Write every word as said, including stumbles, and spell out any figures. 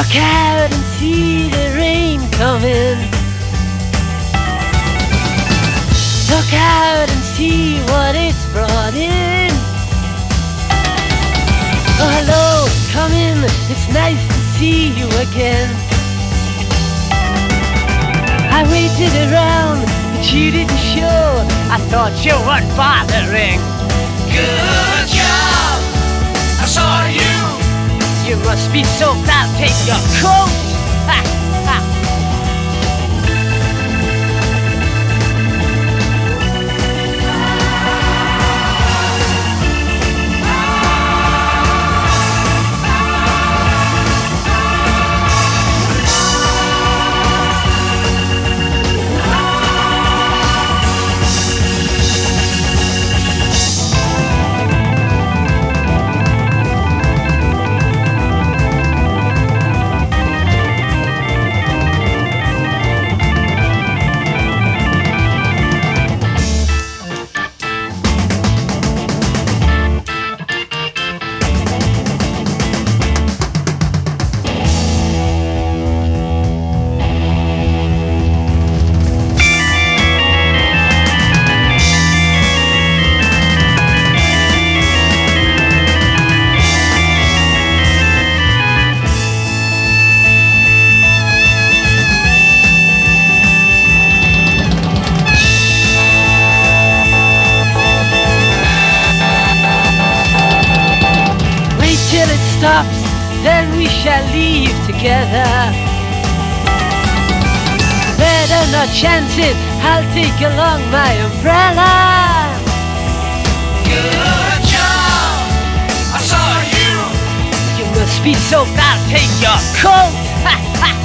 Look out and see the rain coming. Look out and see what it's brought in. Oh, hello, come in, it's nice to see you again. I waited around, but you didn't show. I thought you weren't bothering. Good job, I saw you. You must be soaked, I'll take your coat. Ha, ha. Till it stops, then we shall leave together. Better not chance it, I'll take along my umbrella. Good job, I saw you. You must be soaked, I'll take your coat. Ha, ha.